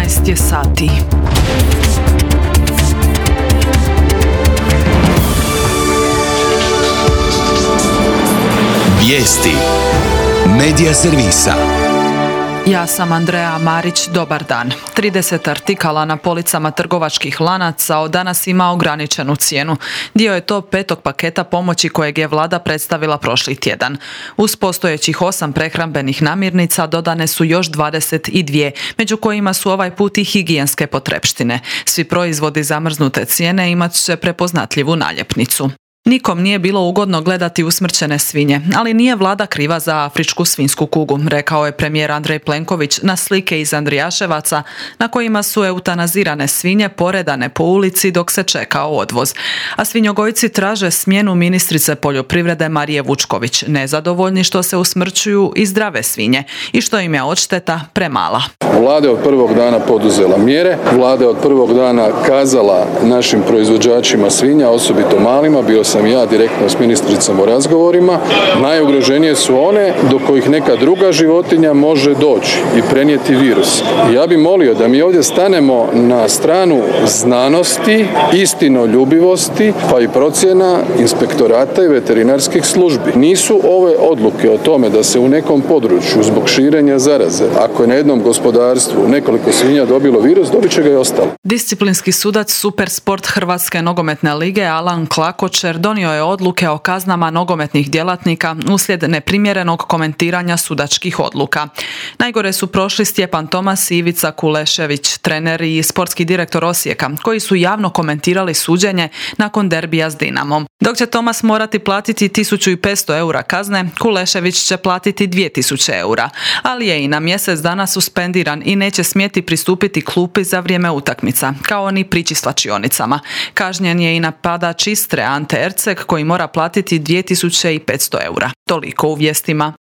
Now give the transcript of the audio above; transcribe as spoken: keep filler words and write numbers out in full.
jedanaest je sati. Vijesti Medija servisa. Ja sam Andreja Marić, dobar dan. trideset artikala na policama trgovačkih lanaca od danas ima ograničenu cijenu. Dio je to petog paketa pomoći kojeg je vlada predstavila prošli tjedan. Uz postojećih osam prehrambenih namirnica dodane su još dvadeset dvije, među kojima su ovaj put i higijenske potrepštine. Svi proizvodi zamrznute cijene imat će prepoznatljivu naljepnicu. Nikom nije bilo ugodno gledati usmrćene svinje, ali nije vlada kriva za afričku svinjsku kugu, rekao je premijer Andrej Plenković na slike iz Andrijaševaca na kojima su eutanazirane svinje poredane po ulici dok se čekao odvoz. A svinjogojci traže smjenu ministrice poljoprivrede Marije Vučković, nezadovoljni što se usmrćuju i zdrave svinje i što im je odšteta premala. Vlada je od prvog dana poduzela mjere, vlada je od prvog dana kazala našim proizvođačima svinja, osobito malima, bio sam ja direktno s ministricom u razgovorima, najugroženije su one do kojih neka druga životinja može doći i prenijeti virus. Ja bih molio da mi ovdje stanemo na stranu znanosti, istinoljubivosti, pa i procjena inspektorata i veterinarskih službi. Nisu ove odluke o tome da se u nekom području zbog širenja zaraze, ako je na jednom gospodarstvu nekoliko svinja dobilo virus, dobit će ga i ostalo. Disciplinski sudac Supersport Hrvatske nogometne lige Alan Klakočer donio je odluke o kaznama nogometnih djelatnika uslijed neprimjerenog komentiranja sudačkih odluka. Najgore su prošli Stjepan Tomas i Ivica Kulešević, trener i sportski direktor Osijeka, koji su javno komentirali suđenje nakon derbija s Dinamom. Dok će Tomas morati platiti tisuću petsto eura kazne, Kulešević će platiti dvije tisuće eura, ali je i na mjesec dana suspendiran i neće smjeti pristupiti klupi za vrijeme utakmica, kao ni prići slačionicama. Kažnjen je i napadač Istre Ante Erceg, koji mora platiti dvije tisuće petsto eura. Toliko u vijestima.